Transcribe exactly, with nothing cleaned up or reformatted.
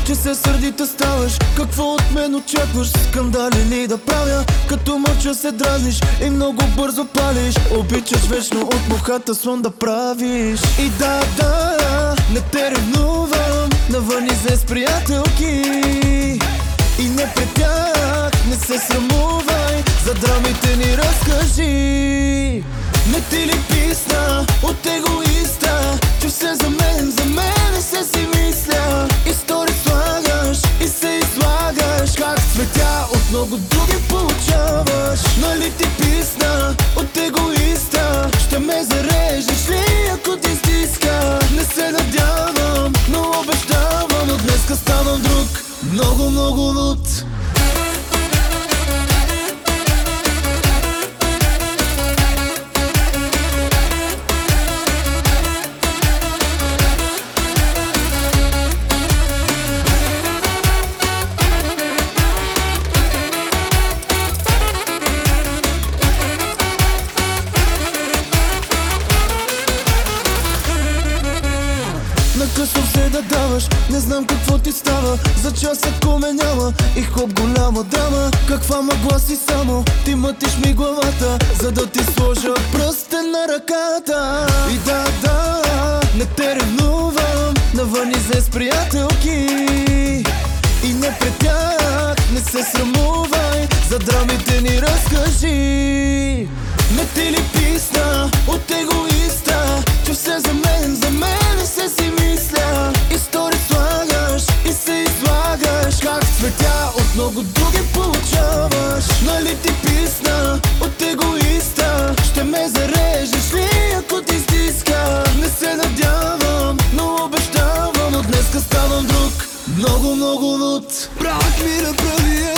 че се сърдита ставаш. Какво от мен очакваш? Скандали ли да правя? Като мълча се дразниш и много бързо палиш. Обичаш вечно от мухата слон да правиш. И да, да, не те ревнувам, навън излез с приятелки. И не пред тях, не се срамувай, за драмите ни разкажи. Не ти ли писна от егоиста, че все за мен, за мен не се си мисля. И стори слагаш и се излагаш, как цветя от много други получаваш. Нали ти писна от егоиста, ще ме зарежеш ли ако ти стиска? Не се надявам, но обещавам, от днеска ставам друг, много, много луд. Накъсно все да даваш, не знам какво ти става. За час ако ме няма и хоп голяма драма. Каква мъгла си само, ти мътиш ми главата, за да ти сложа пръстен на ръката. И да, да, не те ревнувам, навън излез с приятелки. И не пред тях, не се срамувай, за драмите ни разкажи. Не ти ли писна от егоиста, че все за мен, за мен не се си мисля. И стори слагаш и се излагаш, как цветя от много други получаваш. Нали ти писна от егоиста, ще ме зарежеш ли ако ти стиска? Не се надявам, но обещавам, от днеска ставам друг, много, много луд. Брак ми направи